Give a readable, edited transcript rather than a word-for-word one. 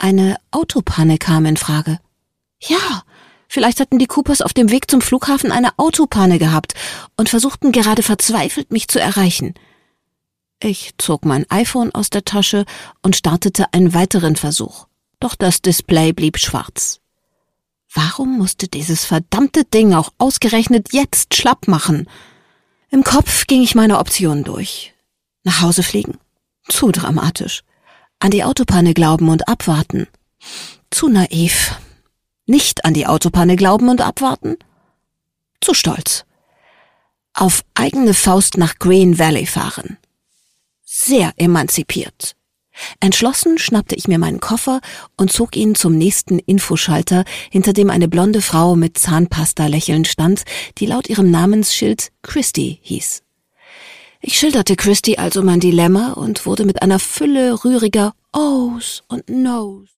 Eine Autopanne kam in Frage. Ja, vielleicht hatten die Coopers auf dem Weg zum Flughafen eine Autopanne gehabt und versuchten gerade verzweifelt, mich zu erreichen. Ich zog mein iPhone aus der Tasche und startete einen weiteren Versuch. Doch das Display blieb schwarz. Warum musste dieses verdammte Ding auch ausgerechnet jetzt schlapp machen? Im Kopf ging ich meine Optionen durch. Nach Hause fliegen? Zu dramatisch. An die Autopanne glauben und abwarten? Zu naiv. Nicht an die Autopanne glauben und abwarten? Zu stolz. Auf eigene Faust nach Green Valley fahren? Sehr emanzipiert. Entschlossen schnappte ich mir meinen Koffer und zog ihn zum nächsten Infoschalter, hinter dem eine blonde Frau mit Zahnpasta lächelnd stand, die laut ihrem Namensschild Christy hieß. Ich schilderte Christy also mein Dilemma und wurde mit einer Fülle rühriger Ohs und Nos